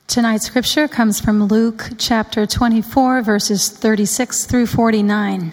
Tonight's scripture comes from Luke chapter 24, verses 36 through 49.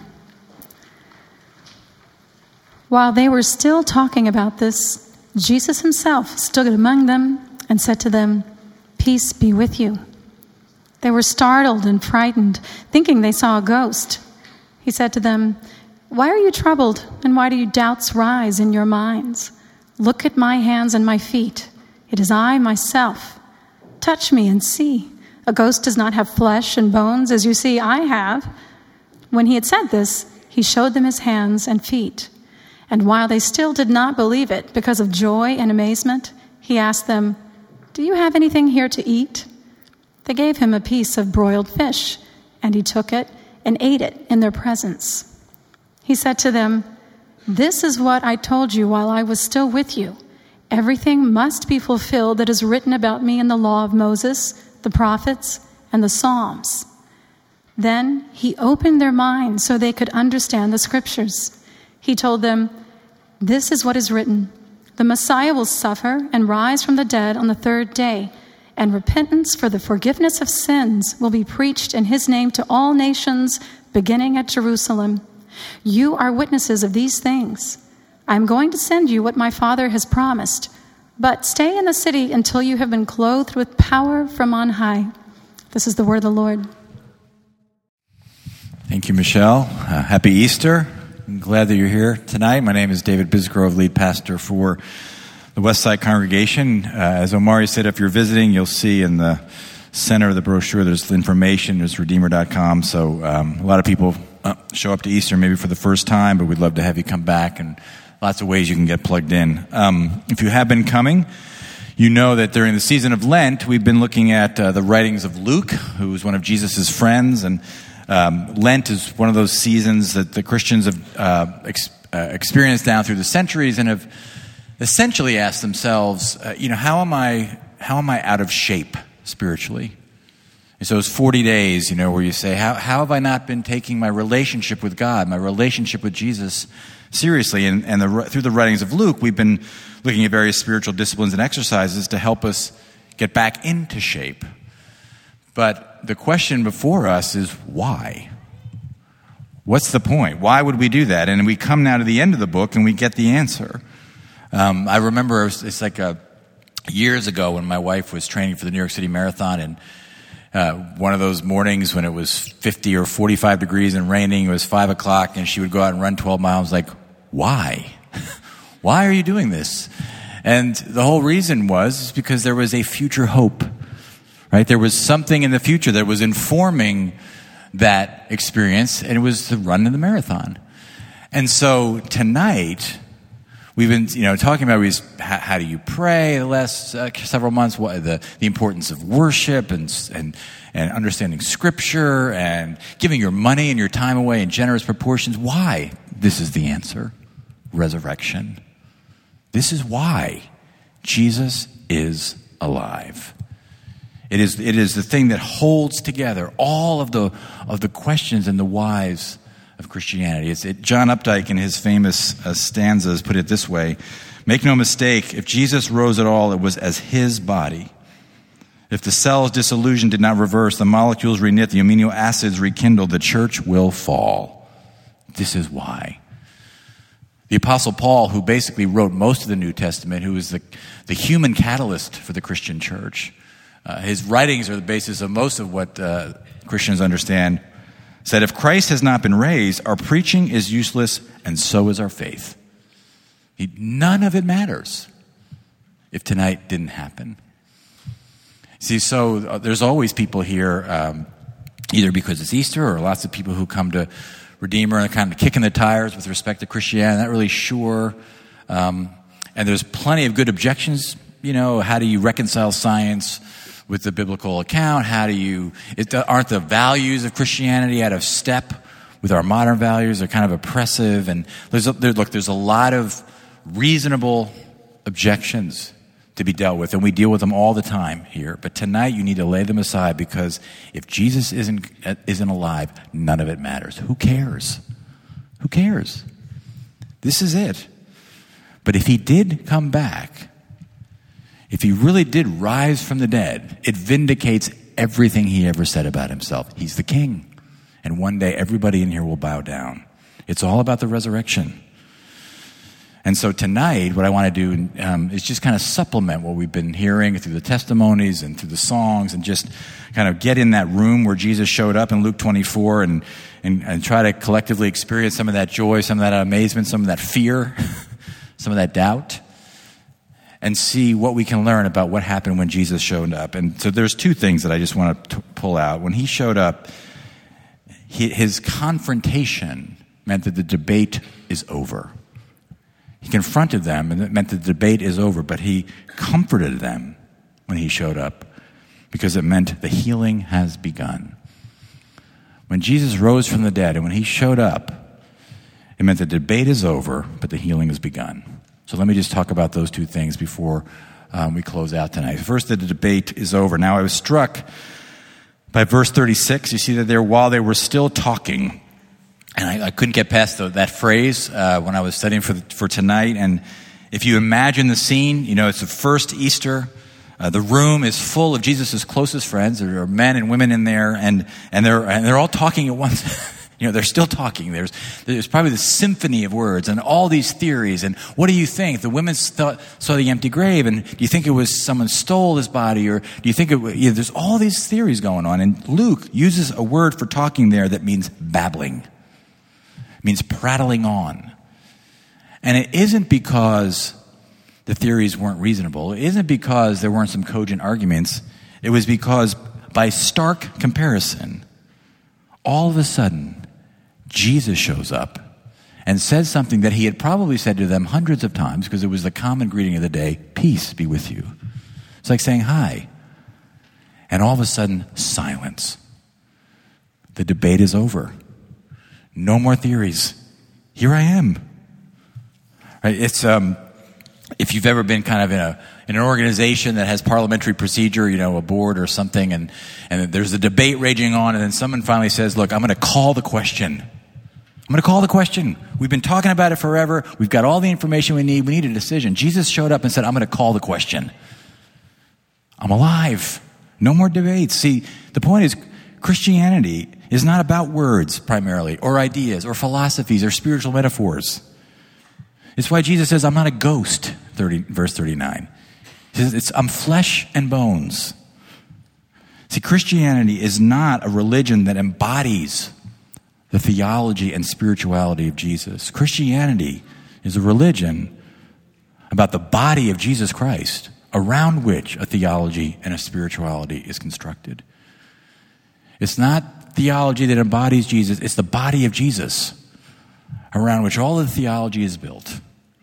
While they were still talking about this, Jesus himself stood among them and said to them, "Peace be with you." They were startled and frightened, thinking they saw a ghost. He said to them, "Why are you troubled, and why do doubts rise in your minds? Look at my hands and my feet. It is I myself. Touch me and see. A ghost does not have flesh and bones, as you see I have." When he had said this, he showed them his hands and feet. And while they still did not believe it because of joy and amazement, he asked them, "Do you have anything here to eat?" They gave him a piece of broiled fish, and he took it and ate it in their presence. He said to them, "This is what I told you while I was still with you. Everything must be fulfilled that is written about me in the law of Moses, the prophets, and the Psalms." Then he opened their minds so they could understand the scriptures. He told them, "This is what is written. The Messiah will suffer and rise from the dead on the third day, and repentance for the forgiveness of sins will be preached in his name to all nations, beginning at Jerusalem. You are witnesses of these things. I am going to send you what my Father has promised, but stay in the city until you have been clothed with power from on high." This is the word of the Lord. Thank you, Michelle. Happy Easter. I'm glad that you're here tonight. My name is David Bisgrove, lead pastor for the Westside congregation. As Omari said, if you're visiting, you'll see in the center of the brochure there's information. There's Redeemer.com. So a lot of people show up to Easter maybe for the first time, but we'd love to have you come back, and lots of ways you can get plugged in. If you have been coming, you know that during the season of Lent, we've been looking at the writings of Luke, who was one of Jesus' friends. And Lent is one of those seasons that the Christians have experienced down through the centuries and have essentially asked themselves, how am I out of shape spiritually? And so it's 40 days, where you say, how have I not been taking my relationship with God, my relationship with Jesus seriously? And through the writings of Luke, we've been looking at various spiritual disciplines and exercises to help us get back into shape. But the question before us is why? What's the point? Why would we do that? And we come now to the end of the book and we get the answer. I remember it's like years ago when my wife was training for the New York City Marathon, and one of those mornings when it was 50 or 45 degrees and raining, it was 5 o'clock, and she would go out and run 12 miles. Like, why? Why are you doing this? And the whole reason was because there was a future hope, right? There was something in the future that was informing that experience, and it was the run of the marathon. And so tonight, we've been, talking about how do you pray the last several months, what the importance of worship and understanding Scripture and giving your money and your time away in generous proportions. Why? This is the answer. Resurrection. This is why Jesus is alive. It is the thing that holds together all of the questions and the whys of Christianity. John Updike in his famous stanzas put it this way: "Make no mistake, if Jesus rose at all, it was as his body. If the cell's dissolution did not reverse, the molecules reknit, the amino acids rekindled, the church will fall." This is why. The Apostle Paul, who basically wrote most of the New Testament, who is the human catalyst for the Christian church, his writings are the basis of most of what Christians understand, said, "If Christ has not been raised, our preaching is useless, and so is our faith." None of it matters if tonight didn't happen. See, so there's always people here, either because it's Easter, or lots of people who come to Redeemer and kind of kicking the tires with respect to Christianity, not really sure. And there's plenty of good objections. How do you reconcile science with the biblical account? Aren't the values of Christianity out of step with our modern values? They're kind of oppressive. And there's a lot of reasonable objections to be dealt with, and we deal with them all the time here. But tonight you need to lay them aside, because if Jesus isn't alive, none of it matters. Who cares? Who cares? This is it. But if he did come back, if he really did rise from the dead, it vindicates everything he ever said about himself. He's the king. And one day everybody in here will bow down. It's all about the resurrection. And so tonight, what I want to do is just kind of supplement what we've been hearing through the testimonies and through the songs, and just kind of get in that room where Jesus showed up in Luke 24 and try to collectively experience some of that joy, some of that amazement, some of that fear, some of that doubt, and see what we can learn about what happened when Jesus showed up. And so there's two things that I just want to pull out. When he showed up, his confrontation meant that the debate is over. He confronted them, and it meant the debate is over, but he comforted them when he showed up, because it meant the healing has begun. When Jesus rose from the dead and when he showed up, it meant the debate is over, but the healing has begun. So let me just talk about those two things before we close out tonight. First, the debate is over. Now, I was struck by verse 36. You see that there, while they were still talking, and I couldn't get past that phrase when I was studying for tonight. And if you imagine the scene, it's the first Easter. The room is full of Jesus' closest friends. There are men and women in there, and they're all talking at once. They're still talking. There's probably this symphony of words and all these theories. And what do you think? The women saw the empty grave, and do you think it was someone stole his body, or do you think there's all these theories going on? And Luke uses a word for talking there that means babbling. It means prattling on. And it isn't because the theories weren't reasonable. It isn't because there weren't some cogent arguments. It was because, by stark comparison, all of a sudden, Jesus shows up and says something that he had probably said to them hundreds of times, because it was the common greeting of the day: peace be with you. It's like saying hi. And all of a sudden, silence. The debate is over. No more theories. Here I am. Right? It's if you've ever been kind of in an organization that has parliamentary procedure, a board or something, and there's a debate raging on, and then someone finally says, "Look, I'm going to call the question. I'm going to call the question. We've been talking about it forever. We've got all the information we need. We need a decision." Jesus showed up and said, "I'm going to call the question. I'm alive. No more debates." See, the point is, Christianity is not about words primarily, or ideas, or philosophies, or spiritual metaphors. It's why Jesus says, "I'm not a ghost," verse 39. He says, "I'm flesh and bones." See, Christianity is not a religion that embodies the theology and spirituality of Jesus. Christianity is a religion about the body of Jesus Christ, around which a theology and a spirituality is constructed. It's not theology that embodies Jesus. It's the body of Jesus, around which all of the theology is built.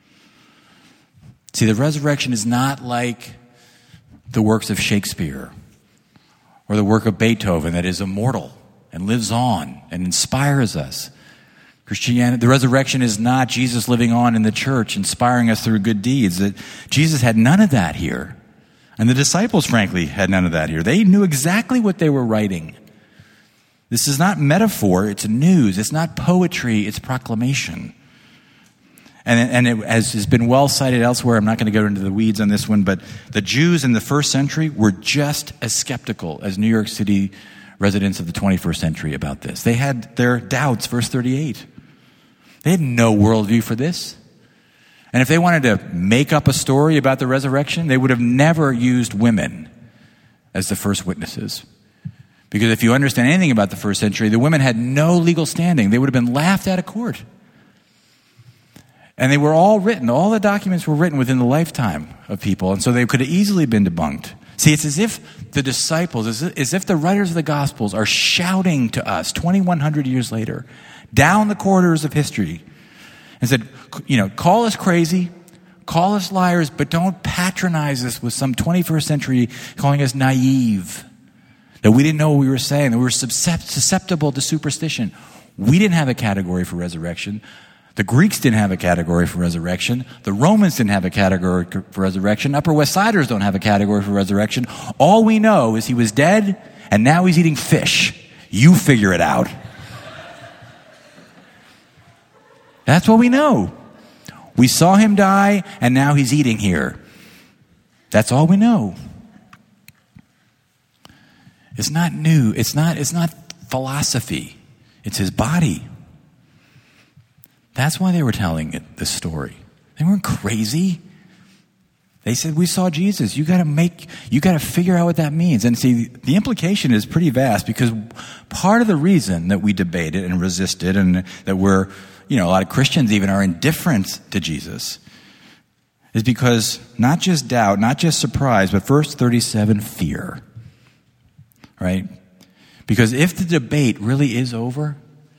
See, the resurrection is not like the works of Shakespeare or the work of Beethoven that is immortal and lives on and inspires us. Christianity, the resurrection is not Jesus living on in the church, inspiring us through good deeds. That Jesus had none of that here. And the disciples, frankly, had none of that here. They knew exactly what they were writing. This is not metaphor, it's news. It's not poetry, it's proclamation. And it, as has been well cited elsewhere, I'm not going to go into the weeds on this one, but the Jews in the first century were just as skeptical as New York City residents of the 21st century about this. They had their doubts, verse 38. They had no worldview for this. And if they wanted to make up a story about the resurrection, they would have never used women as the first witnesses. Because if you understand anything about the first century, the women had no legal standing. They would have been laughed out of court. And they were all written, all the documents were written within the lifetime of people, and so they could have easily been debunked. See, it's as if the disciples, as if the writers of the Gospels are shouting to us 2,100 years later, down the corridors of history, and said, call us crazy, call us liars, but don't patronize us with some 21st century calling us naive, that we didn't know what we were saying, that we were susceptible to superstition. We didn't have a category for resurrection. The Greeks didn't have a category for resurrection. The Romans didn't have a category for resurrection. Upper West Siders don't have a category for resurrection. All we know is he was dead, and now he's eating fish. You figure it out. That's what we know. We saw him die, and now he's eating here. That's all we know. It's not new. It's not philosophy. It's his body. That's why they were telling it this story. They weren't crazy. They said, we saw Jesus. You got to figure out what that means. And see, the implication is pretty vast, because part of the reason that we debated and resisted, and that we're, a lot of Christians even are indifferent to Jesus, is because not just doubt, not just surprise, but verse 37, fear. Right? Because if the debate really is over,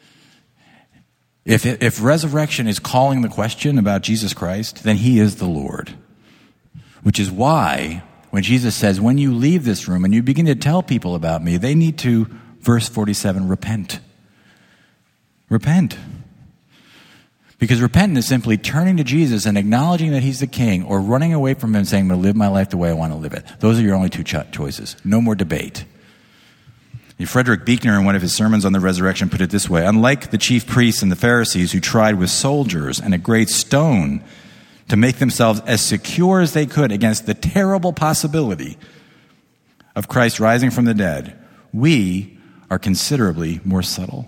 if resurrection is calling the question about Jesus Christ, then he is the Lord. Which is why when Jesus says, when you leave this room and you begin to tell people about me, they need to, verse 47, repent. Repent. Because repenting is simply turning to Jesus and acknowledging that he's the king, or running away from him and saying, I'm going to live my life the way I want to live it. Those are your only two choices. No more debate. Frederick Buechner, in one of his sermons on the resurrection, put it this way: unlike the chief priests and the Pharisees, who tried with soldiers and a great stone to make themselves as secure as they could against the terrible possibility of Christ rising from the dead, we are considerably more subtle.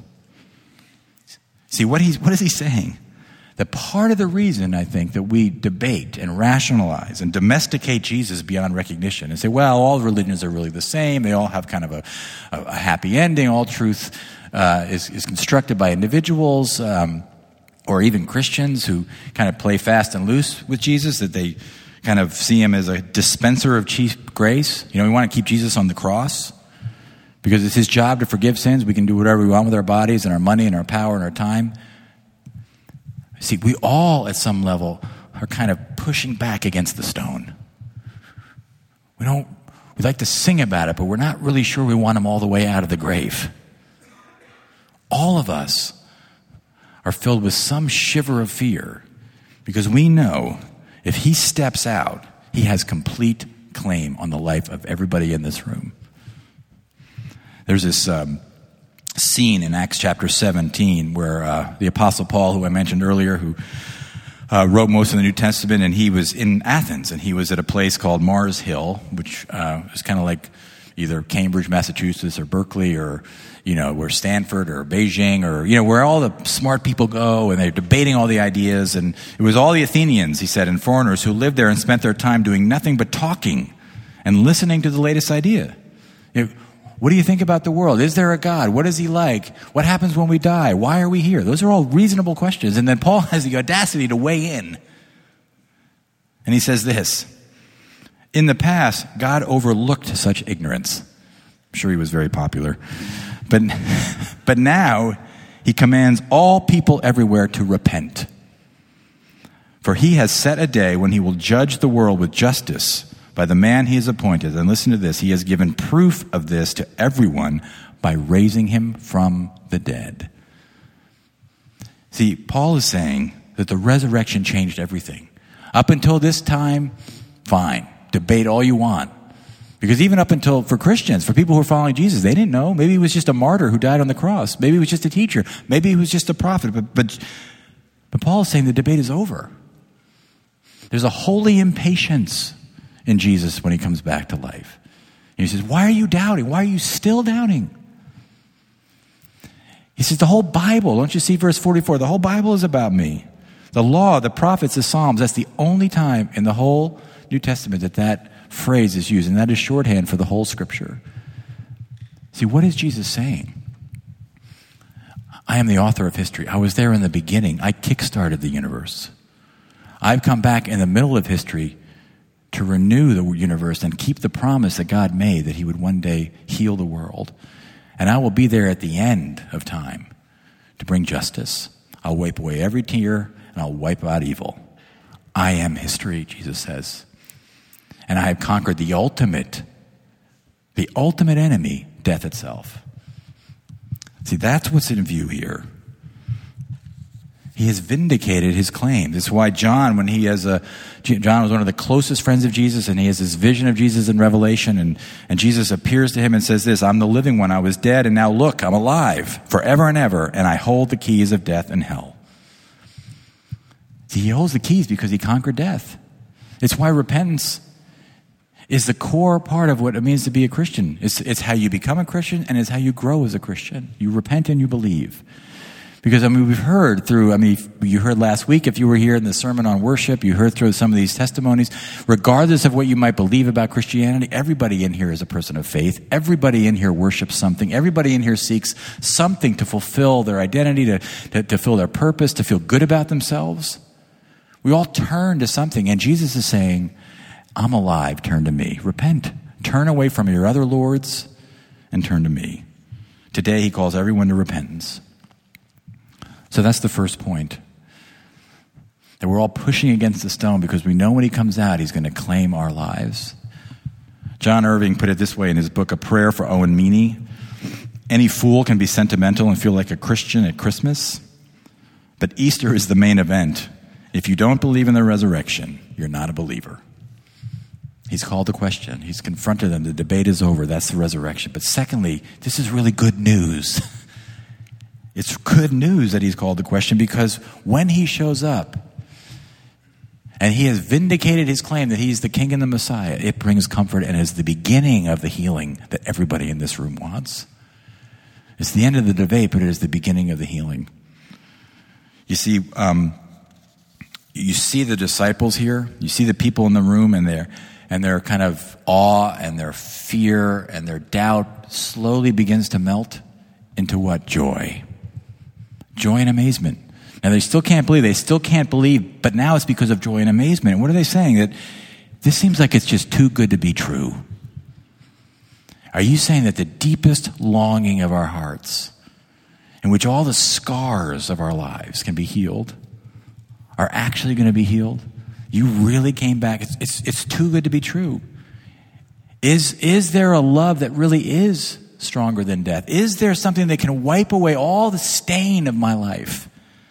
See, what is he saying? That part of the reason, I think, that we debate and rationalize and domesticate Jesus beyond recognition and say, well, all religions are really the same. They all have kind of a happy ending. All truth is constructed by individuals, or even Christians who kind of play fast and loose with Jesus, that they kind of see him as a dispenser of cheap grace. We want to keep Jesus on the cross because it's his job to forgive sins. We can do whatever we want with our bodies and our money and our power and our time. See, we all, at some level, are kind of pushing back against the stone. We like to sing about it, but we're not really sure we want him all the way out of the grave. All of us are filled with some shiver of fear, because we know if he steps out, he has complete claim on the life of everybody in this room. There's this scene in Acts chapter 17 where the Apostle Paul, who I mentioned earlier, who wrote most of the New Testament, and he was in Athens, and he was at a place called Mars Hill, which is kind of like either Cambridge, Massachusetts, or Berkeley, or where Stanford or Beijing, or where all the smart people go, and they're debating all the ideas. And it was all the Athenians, he said, and foreigners who lived there and spent their time doing nothing but talking and listening to the latest idea. What do you think about the world? Is there a God? What is he like? What happens when we die? Why are we here? Those are all reasonable questions. And then Paul has the audacity to weigh in. And he says this: in the past, God overlooked such ignorance. I'm sure he was very popular. But now he commands all people everywhere to repent. For he has set a day when he will judge the world with justice by the man he has appointed. And listen to this: he has given proof of this to everyone by raising him from the dead. See, Paul is saying that the resurrection changed everything. Up until this time, fine, debate all you want. Because even up until, for Christians, for people who are following Jesus, they didn't know. Maybe he was just a martyr who died on the cross. Maybe he was just a teacher. Maybe he was just a prophet. But Paul is saying the debate is over. There's a holy impatience in Jesus when he comes back to life. And he says, why are you doubting? Why are you still doubting? He says, the whole Bible, don't you see verse 44? The whole Bible is about me. The law, the prophets, the Psalms, that's the only time in the whole New Testament that phrase is used, and that is shorthand for the whole Scripture. See, what is Jesus saying? I am the author of history. I was there in the beginning. I kickstarted the universe. I've come back in the middle of history to renew the universe and keep the promise that God made that he would one day heal the world. And I will be there at the end of time to bring justice. I'll wipe away every tear, and I'll wipe out evil. I am history, Jesus says. And I have conquered the ultimate enemy, death itself. See, that's what's in view here. He has vindicated his claim. That's why John, John was one of the closest friends of Jesus, and he has this vision of Jesus in Revelation, and Jesus appears to him and says this: I'm the living one. I was dead, and now look, I'm alive forever and ever, and I hold the keys of death and hell. See, he holds the keys because he conquered death. It's why repentance is the core part of what it means to be a Christian. It's how you become a Christian, and it's how you grow as a Christian. You repent and you believe. Because, we've heard you heard last week, if you were here in the sermon on worship, you heard through some of these testimonies, regardless of what you might believe about Christianity, everybody in here is a person of faith. Everybody in here worships something. Everybody in here seeks something to fulfill their identity, to fulfill their purpose, to feel good about themselves. We all turn to something, and Jesus is saying, I'm alive, turn to me. Repent. Turn away from your other lords and turn to me. Today, he calls everyone to repentance. So that's the first point. That we're all pushing against the stone because we know when he comes out, he's going to claim our lives. John Irving put it this way in his book, A Prayer for Owen Meany. Any fool can be sentimental and feel like a Christian at Christmas. But Easter is the main event. If you don't believe in the resurrection, you're not a believer. He's called the question. He's confronted them. The debate is over. That's the resurrection. But secondly, this is really good news. It's good news that he's called the question, because when he shows up and he has vindicated his claim that he's the king and the Messiah, it brings comfort and is the beginning of the healing that everybody in this room wants. It's the end of the debate, but it is the beginning of the healing. You see, you see the disciples here. You see the people in the room, and their kind of awe and their fear and their doubt slowly begins to melt into what? Joy. Joy and amazement. Now, they still can't believe, but now it's because of joy and amazement. And what are they saying? That this seems like it's just too good to be true. Are you saying that the deepest longing of our hearts, in which all the scars of our lives can be healed, are actually going to be healed? You really came back. It's too good to be true. Is there a love that really is stronger than death? Is there something that can wipe away all the stain of my life?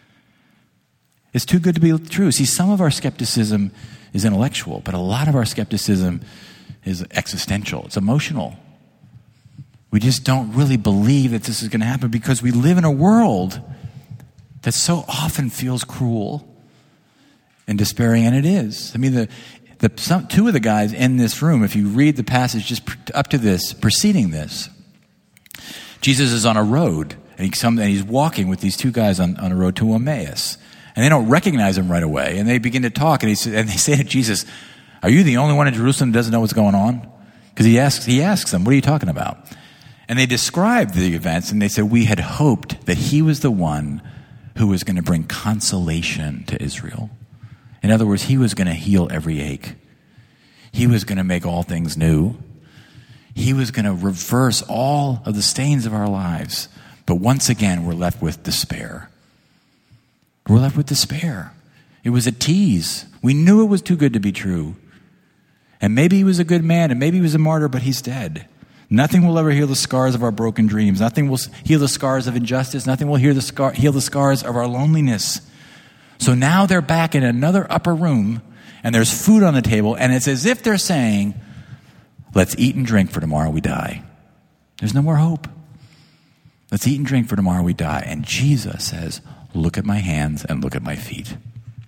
It's too good to be true. See, some of our skepticism is intellectual, but a lot of our skepticism is existential. It's emotional. We just don't really believe that this is going to happen because we live in a world that so often feels cruel and despairing, and it is. Two of the guys in this room, if you read the passage just up to this, preceding this, Jesus is on a road, and he's walking with these two guys on a road to Emmaus. And they don't recognize him right away. And they begin to talk, and they say to Jesus, are you the only one in Jerusalem that doesn't know what's going on? Because he asks them, what are you talking about? And they describe the events, and they said, we had hoped that he was the one who was going to bring consolation to Israel. In other words, he was going to heal every ache. He was going to make all things new. He was going to reverse all of the stains of our lives. But once again, we're left with despair. We're left with despair. It was a tease. We knew it was too good to be true. And maybe he was a good man, and maybe he was a martyr, but he's dead. Nothing will ever heal the scars of our broken dreams. Nothing will heal the scars of injustice. Nothing will heal the scars of our loneliness. So now they're back in another upper room, and there's food on the table, and it's as if they're saying, let's eat and drink, for tomorrow we die. There's no more hope. Let's eat and drink, for tomorrow we die. And Jesus says, look at my hands and look at my feet.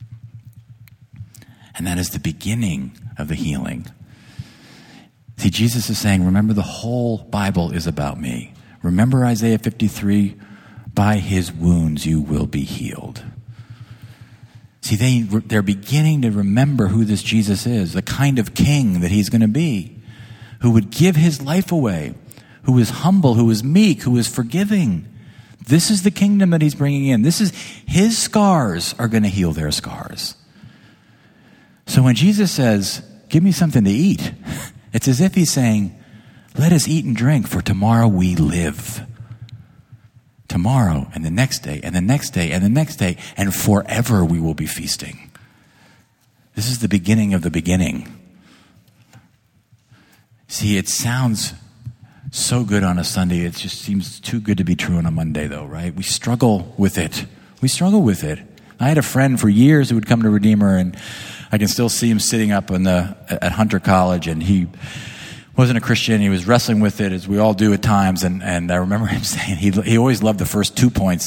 And that is the beginning of the healing. See, Jesus is saying, remember, the whole Bible is about me. Remember Isaiah 53, by his wounds you will be healed. See, they're beginning to remember who this Jesus is, the kind of king that he's going to be, who would give his life away, who is humble, who is meek, who is forgiving. This is the kingdom that he's bringing in. This is his scars are going to heal their scars. So when Jesus says, give me something to eat, it's as if he's saying, let us eat and drink, for tomorrow we live. Tomorrow and the next day and the next day and the next day, and forever we will be feasting. This is the beginning of the beginning. See, it sounds so good on a Sunday. It just seems too good to be true on a Monday, though, right? We struggle with it. I had a friend for years who would come to Redeemer, and I can still see him sitting up at Hunter College, and he wasn't a Christian. He was wrestling with it, as we all do at times. And I remember him saying he always loved the first 2 points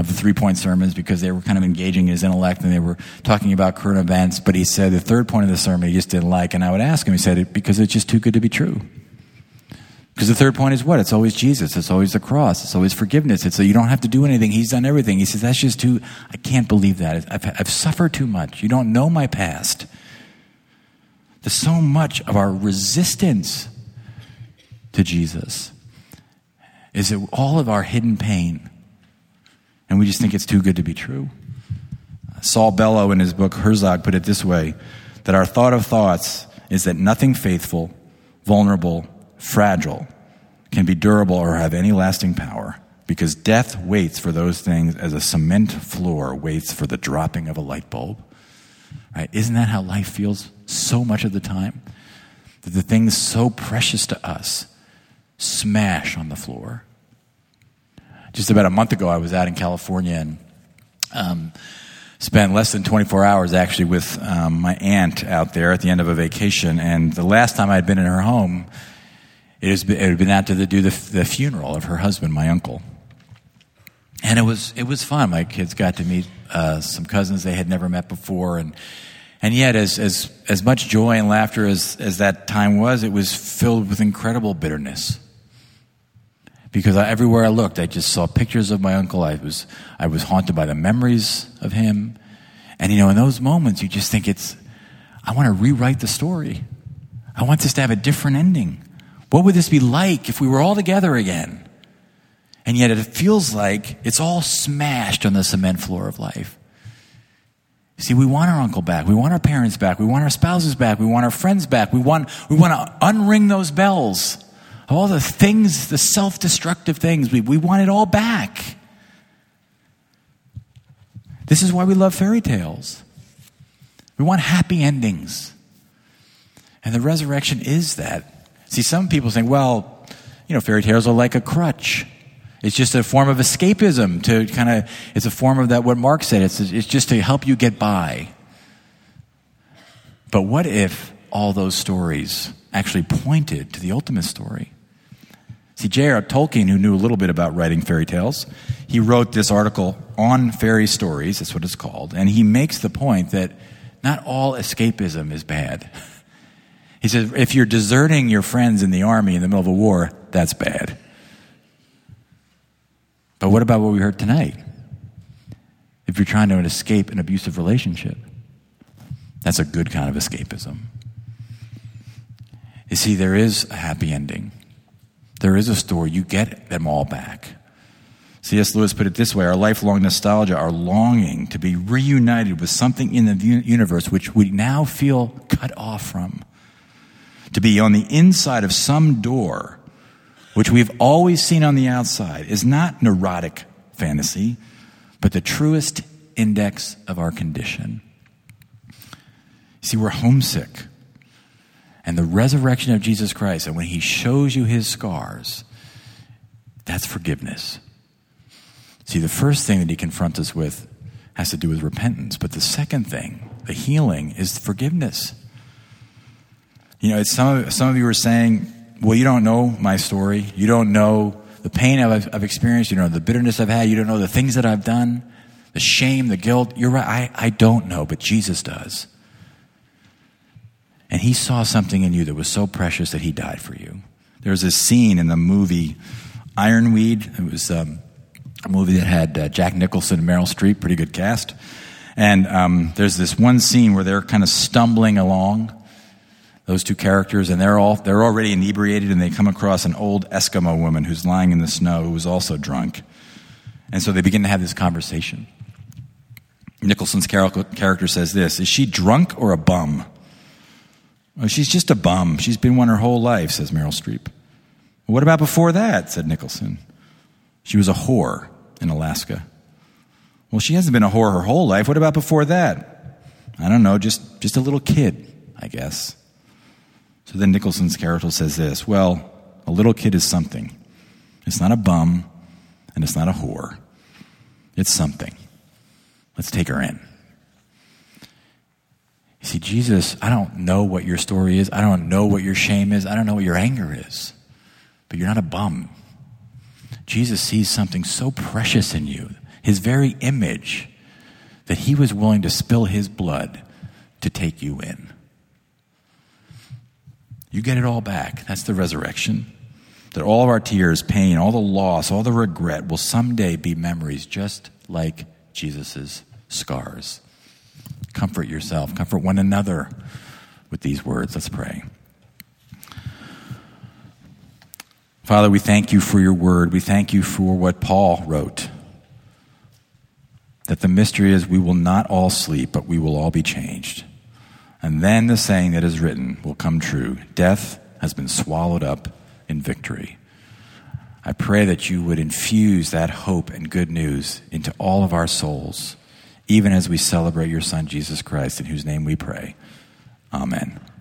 of the 3-point sermons because they were kind of engaging his intellect and they were talking about current events. But he said the third point of the sermon he just didn't like. And I would ask him, he said, because it's just too good to be true. Because the third point is what? It's always Jesus. It's always the cross. It's always forgiveness. It's so you don't have to do anything. He's done everything. He says, that's just too, I can't believe that. I've suffered too much. You don't know my past. There's so much of our resistance to Jesus is that all of our hidden pain. And we just think it's too good to be true. Saul Bellow in his book Herzog put it this way, that our thought of thoughts is that nothing faithful, vulnerable, fragile can be durable or have any lasting power because death waits for those things as a cement floor waits for the dropping of a light bulb. Right? Isn't that how life feels so much of the time? That the things so precious to us smash on the floor. Just about a month ago, I was out in California and spent less than 24 hours actually with my aunt out there at the end of a vacation. And the last time I had been in her home, it had been out to do the funeral of her husband, my uncle. And it was fun. My kids got to meet some cousins they had never met before. And yet, as much joy and laughter as that time was, it was filled with incredible bitterness. Because everywhere I looked, I just saw pictures of my uncle. I was haunted by the memories of him. And, in those moments, you just think I want to rewrite the story. I want this to have a different ending. What would this be like if we were all together again? And yet it feels like it's all smashed on the cement floor of life. See, we want our uncle back. We want our parents back. We want our spouses back. We want our friends back. We want to unring those bells. All the things, the self-destructive things, we want it all back. This is why we love fairy tales. We want happy endings. And the resurrection is that. See, some people think, well, fairy tales are like a crutch. It's just a form of escapism it's a form of that, what Mark said, it's just to help you get by. But what if all those stories actually pointed to the ultimate story? See, J.R. Tolkien, who knew a little bit about writing fairy tales, he wrote this article on fairy stories, that's what it's called, and he makes the point that not all escapism is bad. He says, if you're deserting your friends in the army in the middle of a war, that's bad. But what about what we heard tonight? If you're trying to escape an abusive relationship, that's a good kind of escapism. You see, there is a happy ending. There is a story. You get them all back. C.S. Lewis put it this way, our lifelong nostalgia, our longing to be reunited with something in the universe which we now feel cut off from. To be on the inside of some door, which we've always seen on the outside, is not neurotic fantasy, but the truest index of our condition. See, we're homesick. And the resurrection of Jesus Christ, and when he shows you his scars, that's forgiveness. See, the first thing that he confronts us with has to do with repentance. But the second thing, the healing, is forgiveness. It's some of you are saying, well, you don't know my story. You don't know the pain I've experienced. You don't know the bitterness I've had. You don't know the things that I've done, the shame, the guilt. You're right. I don't know, but Jesus does. And he saw something in you that was so precious that he died for you. There's this scene in the movie Ironweed. It was a movie that had Jack Nicholson and Meryl Streep, pretty good cast. And there's this one scene where they're kind of stumbling along, those two characters, and they're already inebriated, and they come across an old Eskimo woman who's lying in the snow who was also drunk. And so they begin to have this conversation. Nicholson's character says this, is she drunk or a bum? Oh, she's just a bum. She's been one her whole life, says Meryl Streep. Well, what about before that, said Nicholson. She was a whore in Alaska. Well, she hasn't been a whore her whole life. What about before that? I don't know, just a little kid, I guess. So then Nicholson's character says this, well, a little kid is something. It's not a bum, and it's not a whore. It's something. Let's take her in. You see, Jesus, I don't know what your story is. I don't know what your shame is. I don't know what your anger is. But you're not a bum. Jesus sees something so precious in you. his very image, that he was willing to spill his blood to take you in. You get it all back. That's the resurrection. That all of our tears, pain, all the loss, all the regret will someday be memories just like Jesus' scars. Comfort yourself. Comfort one another with these words. Let's pray. Father, we thank you for your word. We thank you for what Paul wrote. That the mystery is we will not all sleep, but we will all be changed. And then the saying that is written will come true. Death has been swallowed up in victory. I pray that you would infuse that hope and good news into all of our souls, even as we celebrate your Son, Jesus Christ, in whose name we pray. Amen.